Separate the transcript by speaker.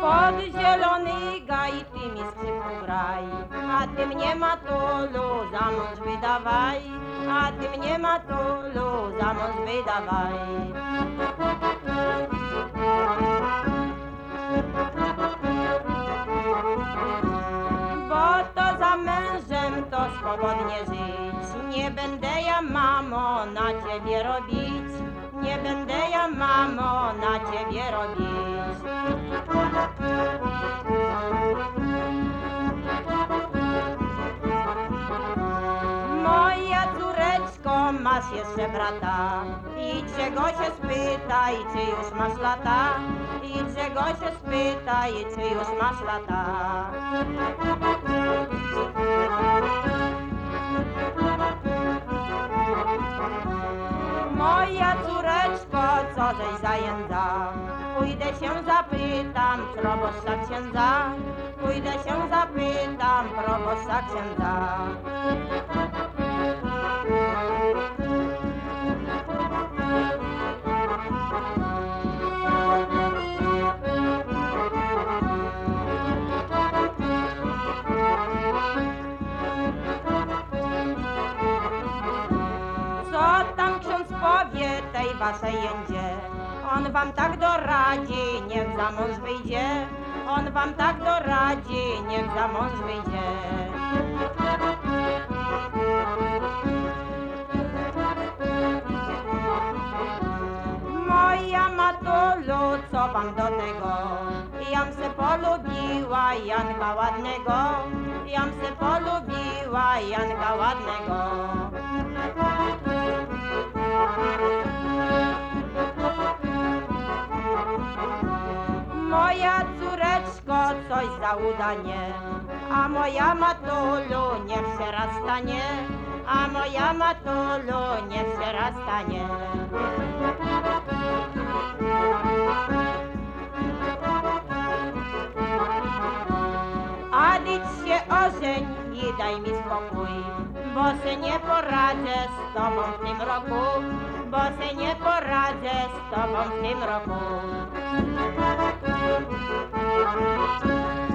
Speaker 1: Pod zielony gaj ty mi skrzypku graj, a ty mnie matulu za mąż wydawaj, a ty mnie matulu za mąż wydawaj. Bo to za mężem to swobodnie żyć, nie będę ja mamo na ciebie robić, nie będę ja mamo na ciebie robić. Moja córeczko, masz jeszcze brata, idźże go się spytaj, czy już masz lata, idźże go się spytaj, czy już masz lata. Moja córeczko, co żeś zajęta? Pójdę się zapytam proboszcza księdza, pójdę się zapytam proboszcza księdza. Co tam ksiądz powie tej waszej jędzie? On wam tak doradzi, niech za mąż wyjdzie. On wam tak doradzi, niech za mąż wyjdzie. Moja matulu, co wam do tego? Jam se polubiła Janka ładnego, jam se polubiła Janka ładnego. Moja córeczko, coś za udanie, a moja matulu niech się raz stanie, a moja matulu niech się raz stanie. A dyć się ożeń i daj mi spokój, bo se nie poradzę z tobą w tym roku, bo se nie poradzę z tobą w tym roku.